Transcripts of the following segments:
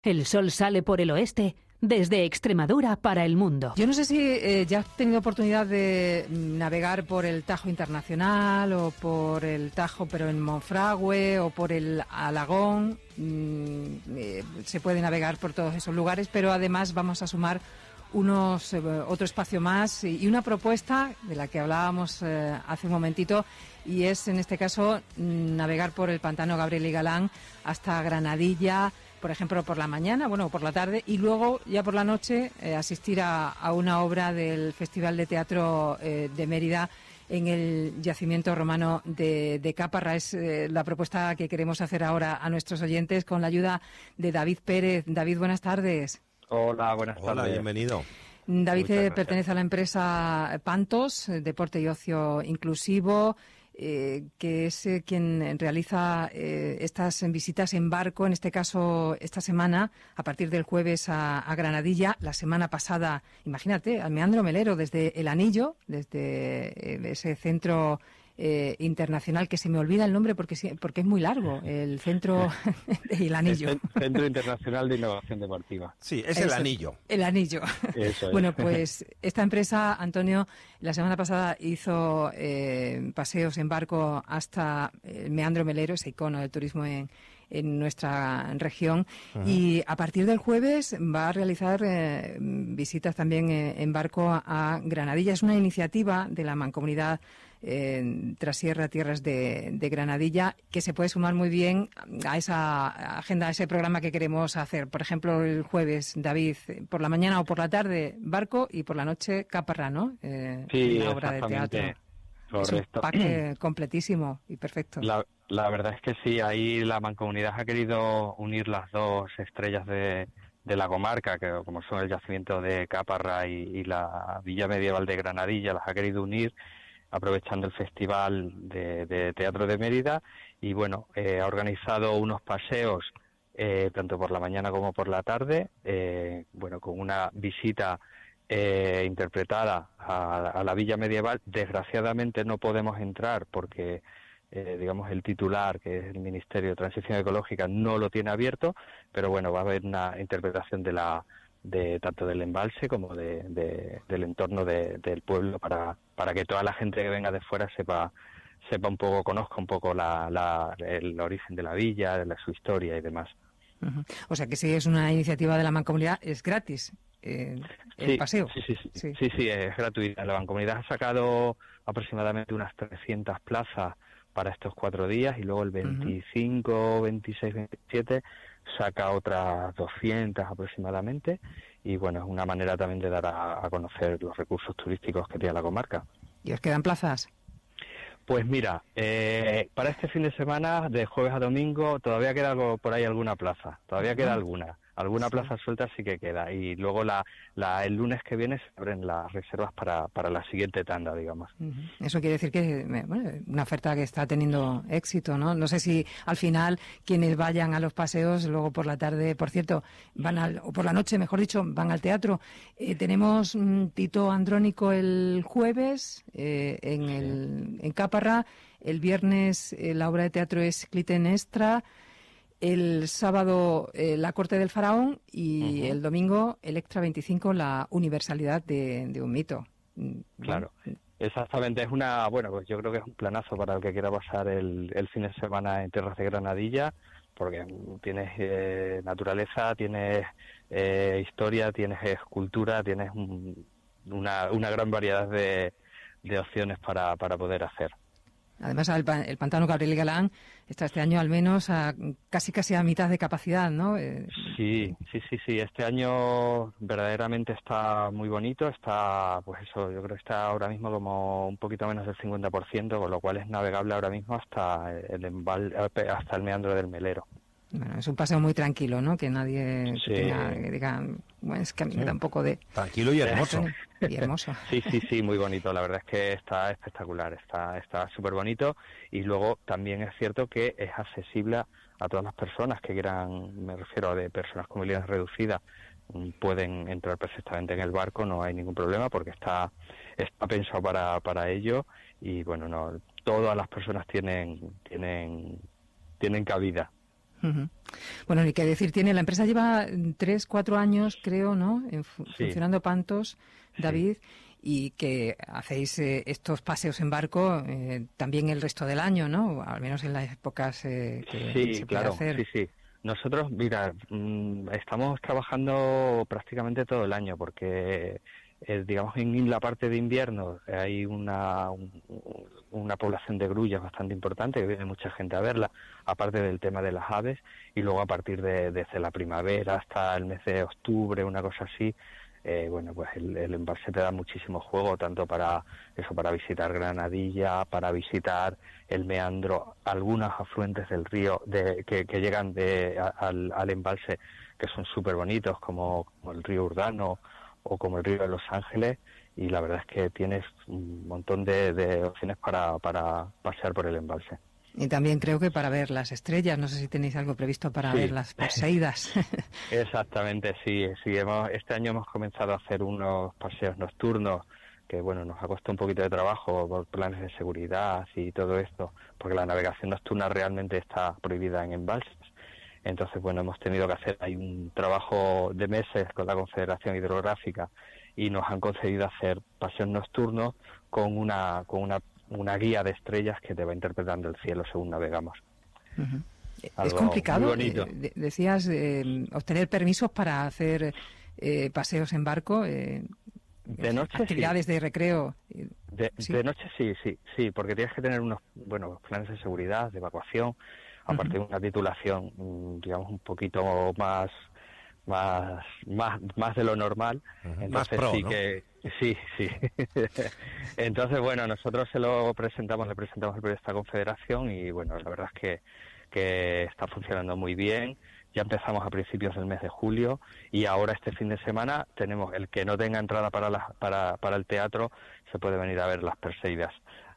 El sol sale por el oeste, desde Extremadura para el mundo. Yo no sé si ya has tenido oportunidad de navegar por el Tajo Internacional o por el Tajo, pero en Monfragüe o por el Alagón. Se puede navegar por todos esos lugares, pero además vamos a sumar otro espacio más y una propuesta de la que hablábamos hace un momentito, y es en este caso navegar por el pantano Gabriel y Galán hasta Granadilla, por ejemplo, por la mañana, o por la tarde, y luego ya por la noche asistir a una obra del Festival de Teatro de Mérida en el yacimiento romano de Caparra. Es la propuesta que queremos hacer ahora a nuestros oyentes con la ayuda de David Pérez. David, buenas tardes. Hola, buenas tardes. Hola, bienvenido. David pertenece a la empresa Pantos, Deporte y Ocio Inclusivo, que es quien realiza estas visitas en barco, en este caso esta semana, a partir del jueves a Granadilla. La semana pasada, imagínate, al Meandro Melero, desde El Anillo, desde ese centro internacional, que se me olvida el nombre porque es muy largo, el centro El Anillo. El Centro Internacional de Innovación Deportiva. Sí, es El Anillo. El Anillo. Eso es. Bueno, pues esta empresa, Antonio, la semana pasada hizo paseos en barco hasta el Meandro Melero, ese icono del turismo en nuestra región. Uh-huh. Y a partir del jueves va a realizar visitas también en barco a Granadilla. Es una iniciativa de la Mancomunidad Trasierra Tierras de Granadilla, que se puede sumar muy bien a esa agenda, a ese programa que queremos hacer. Por ejemplo, el jueves, David, por la mañana o por la tarde barco, y por la noche Caparra, ¿no? Sí, la obra de teatro. Correcto. Es un pack completísimo y perfecto. La verdad es que sí, ahí la Mancomunidad ha querido unir las dos estrellas de la comarca, que como son el yacimiento de Caparra y la Villa Medieval de Granadilla, las ha querido unir aprovechando el Festival de Teatro de Mérida, y bueno, ha organizado unos paseos tanto por la mañana como por la tarde, con una visita interpretada a la Villa Medieval. Desgraciadamente no podemos entrar porque el titular, que es el Ministerio de Transición Ecológica, no lo tiene abierto, pero bueno, va a haber una interpretación de tanto del embalse como del entorno del pueblo, para que toda la gente que venga de fuera sepa un poco, conozca un poco el origen de la villa, de su historia y demás. Uh-huh. O sea que si es una iniciativa de la Mancomunidad, es gratis el paseo. Sí, es gratuita. La Mancomunidad ha sacado aproximadamente unas 300 plazas para estos 4 días, y luego el 25, 26, 27 saca otras 200 aproximadamente, y bueno, es una manera también de dar a conocer los recursos turísticos que tiene la comarca. ¿Y os quedan plazas? Pues mira, para este fin de semana, de jueves a domingo, todavía queda por ahí alguna plaza, queda alguna plaza suelta sí que queda, y luego el lunes que viene se abren las reservas para la siguiente tanda, digamos. Eso quiere decir que una oferta que está teniendo éxito, ¿no? No sé si al final quienes vayan a los paseos luego por la tarde, por cierto, o por la noche, mejor dicho, van al teatro. Tenemos Tito Andrónico el jueves en Caparra. El viernes la obra de teatro es Clitemnestra. El sábado la Corte del Faraón, y el domingo Electra 25, la universalidad de un mito. Claro, exactamente. Pues yo creo que es un planazo para el que quiera pasar el fin de semana en tierras de Granadilla, porque tienes naturaleza, tienes historia, tienes escultura, tienes una gran variedad de opciones para poder hacer. Además, el pantano Gabriel y Galán está este año al menos casi a mitad de capacidad, ¿no? Sí. Este año verdaderamente está muy bonito. Está, yo creo que está ahora mismo como un poquito menos del 50%, con lo cual es navegable ahora mismo hasta el Meandro del Melero. Bueno, es un paseo muy tranquilo, ¿no? Que nadie diga, es que a mí me da un poco de... Tranquilo y hermoso. Y hermoso. Sí, muy bonito. La verdad es que está espectacular, está súper bonito. Y luego también es cierto que es accesible a todas las personas que quieran, me refiero de personas con movilidad reducida, pueden entrar perfectamente en el barco, no hay ningún problema, porque está pensado para ello. Y bueno, no todas las personas tienen cabida. Uh-huh. Bueno, ni qué decir tiene, la empresa lleva 3-4 años, creo, ¿no? Funcionando Pantos, David, y que hacéis estos paseos en barco también el resto del año, ¿no? O al menos en las épocas que se puede hacer. Sí. Nosotros, mira, estamos trabajando prácticamente todo el año porque, digamos, en la parte de invierno hay una población de grullas bastante importante, que viene mucha gente a verla, aparte del tema de las aves, y luego a partir desde la primavera hasta el mes de octubre, una cosa así, pues el embalse te da muchísimo juego, tanto para visitar Granadilla, para visitar el meandro, algunos afluentes del río que llegan al embalse, que son súper bonitos, como el río Urdano o como el río de Los Ángeles, y la verdad es que tienes un montón de opciones para pasear por el embalse. Y también creo que para ver las estrellas, no sé si tenéis algo previsto para ver las Perseidas. Exactamente, sí. Este año hemos comenzado a hacer unos paseos nocturnos que, bueno, nos ha costado un poquito de trabajo por planes de seguridad y todo esto, porque la navegación nocturna realmente está prohibida en embalses. Entonces, bueno, hemos tenido que hacer ahí un trabajo de meses con la Confederación Hidrográfica y nos han concedido hacer paseos nocturnos con una guía de estrellas que te va interpretando el cielo según navegamos. Uh-huh. Es complicado, decías, obtener permisos para hacer paseos en barco, de noche, actividades de recreo. De noche sí, porque tienes que tener unos planes de seguridad, de evacuación, aparte de una titulación, digamos, un poquito más de lo normal. Entonces, más pro, sí, ¿no? Sí. Entonces, bueno, nosotros le presentamos el proyecto a esta confederación y, bueno, la verdad es que está funcionando muy bien. Ya empezamos a principios del mes de julio y ahora este fin de semana tenemos el que no tenga entrada para el teatro, se puede venir a ver las Perseidas.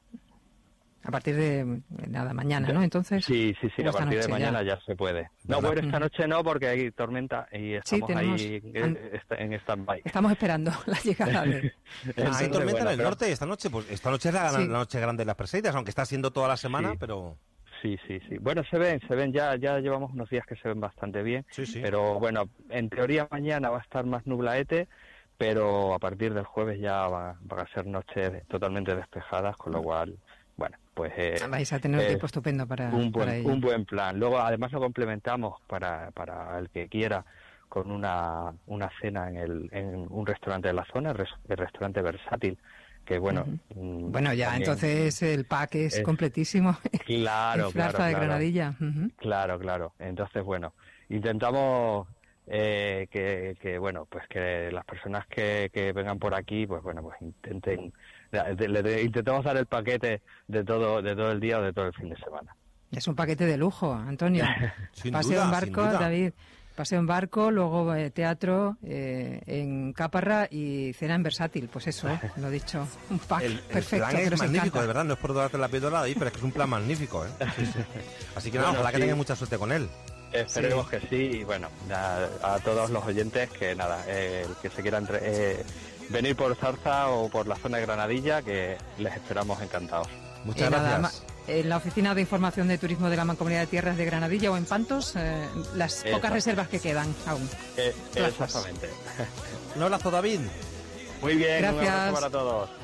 A partir de mañana, ¿no? Entonces. Sí, a partir de mañana ya se puede. No, bueno, esta noche no, porque hay tormenta y estamos ahí en stand-by. Estamos esperando la llegada de... Hay tormenta en el norte esta noche. Pues esta noche es la noche grande de las Perseidas, aunque está siendo toda la semana, pero... Sí. Bueno, se ven, ya llevamos unos días que se ven bastante bien, pero bueno, en teoría mañana va a estar más nublaete, pero a partir del jueves ya van a ser noches totalmente despejadas, con lo cual... Bueno, pues... vais a tener un tiempo estupendo para ello. Un buen plan. Luego, además, lo complementamos para el que quiera con una cena en un restaurante de la zona, el restaurante Versátil, que bueno... Uh-huh. Bueno, ya también, entonces el pack es completísimo. Claro, Plaza de Granadilla. Uh-huh. Claro. Entonces, bueno, intentamos... que bueno, pues que las personas que vengan por aquí, pues bueno, pues intentamos dar el paquete de todo el día o de todo el fin de semana. Es un paquete de lujo, Antonio. Paseo en barco, David. Paseo en barco, luego teatro en Caparra y cena en Versátil. Pues eso, lo dicho. Un pack perfecto. El plan es magnífico, de verdad. No es por darte la píldora ahí, pero es que es un plan magnífico, ¿eh? Sí. Así que nada, ojalá que tengas mucha suerte con él. Esperemos que sí, y bueno, a todos los oyentes que nada, el que se quieran venir por Zarza o por la zona de Granadilla, que les esperamos encantados. Muchas gracias. En la Oficina de Información de Turismo de la Mancomunidad de Tierras de Granadilla o en Pantos, las pocas reservas que quedan aún. Exactamente. Un abrazo, David. Muy bien, gracias. Un abrazo para todos.